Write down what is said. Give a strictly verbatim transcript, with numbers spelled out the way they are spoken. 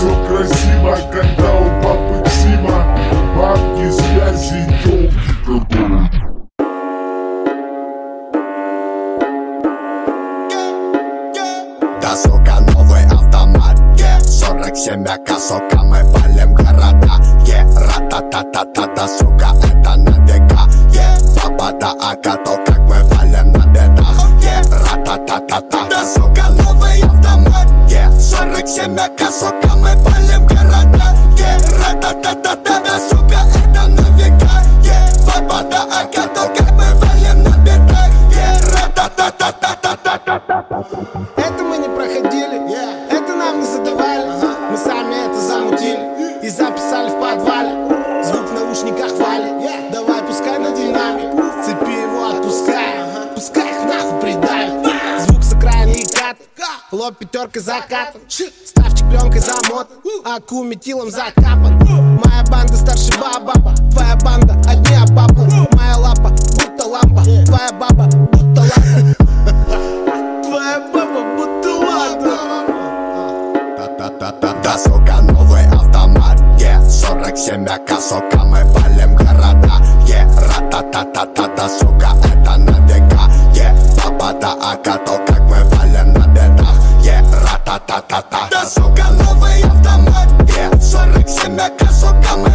все красиво, когда у папы Ксима. Бабки, связи, тёлки, которые... Да, сука, новый автомат, е сорок семь АК, сука, мы палим города, е ра-та-та-та-та, да, сука, это на века, е папа да АК, то как мы палим на бедах, е ра-та-та-та-та, да, сука, новый автомат, е сорок семь АК, сука, мы палим города, е ра-та-та-та-та, да, сука, это на века, е папа да АК, то как мы палим на бедах, е ра-та-та-та-та-та-та-та-та. Это мы не проходили, yeah. Это нам не задавали, uh-huh. Мы сами это замутили и записали в подвале. Звук в наушниках валит, yeah. Давай пускай на динамик, цепи его отпускай, uh-huh. Пускай их нахуй придавит, uh-huh. Звук с окраины и кат, лоб пятеркой закатан, ставчик пленкой замотан, аку метилом закапан. Моя банда старше баба, твоя банда одни обапы. Моя лапа будто лампа, твоя баба будто лампа. Твоя баба будто ладно. Да, сука, новый автомат, е сорок семь АК, сука, мы палим города, е ра-та-та-та-та, да, сука, это на века, е папа да АК, то как мы палим на бедах, е ра-та-та-та-та, да, сука, новый автомат, е сорок семь АК, сука, мы